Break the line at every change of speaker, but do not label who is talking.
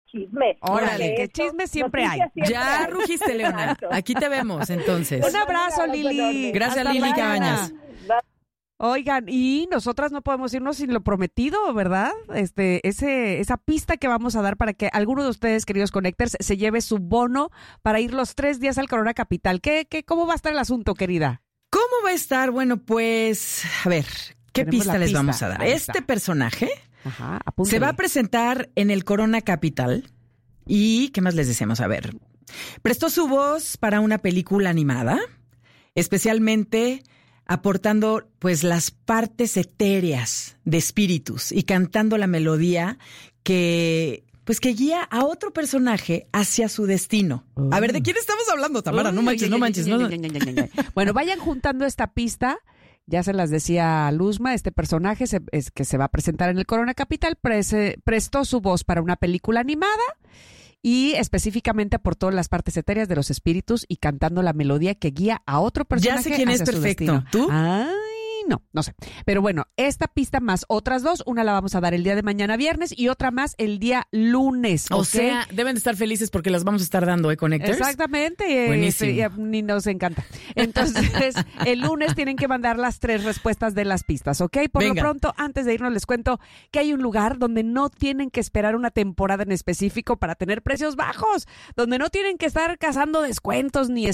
chisme.
Órale, que chisme siempre hay.
Ya rugiste, Leona. Aquí te vemos, entonces.
Un abrazo, Lili.
Gracias,
Hasta
Lili
mañana.
Cabañas.
Oigan, y nosotras no podemos irnos sin lo prometido, ¿verdad? Esa pista que vamos a dar para que alguno de ustedes, queridos Connectors, se lleve su bono para ir los 3 días al Corona Capital. ¿Cómo va a estar el asunto, querida?
¿Cómo va a estar? Bueno, pues, a ver, ¿qué
Tenemos
pista
la
les
pista.
vamos a dar?
Ahí
Este
está.
personaje
Ajá,
se
apúntale.
va a presentar en el Corona Capital. ¿Y qué más les decíamos? A ver, prestó su voz para una película animada, especialmente aportando pues las partes etéreas de espíritus y cantando la melodía que guía a otro personaje hacia su destino. A ver, ¿de quién estamos hablando, Tamara? No manches.
Bueno, vayan juntando esta pista. Ya se las decía Luzma, este personaje que se va a presentar en el Corona Capital prestó su voz para una película animada y específicamente aportó las partes etéreas de los espíritus y cantando la melodía que guía a otro personaje.
Ya sé quién es,
hacia su
perfecto.
destino.
¿Tú?
Ay, no sé. Pero bueno, esta pista más otras 2, una la vamos a dar el día de mañana viernes y otra más el día lunes.
O
¿ok?
sea, deben de estar felices porque las vamos a estar dando, Connectors?
Exactamente.
Buenísimo.
Ni nos encanta. Entonces, el lunes tienen que mandar las 3 respuestas de las pistas, ¿ok? Por
Venga.
lo pronto, antes de irnos, les cuento que hay un lugar donde no tienen que esperar una temporada en específico para tener precios bajos, donde no tienen que estar cazando descuentos ni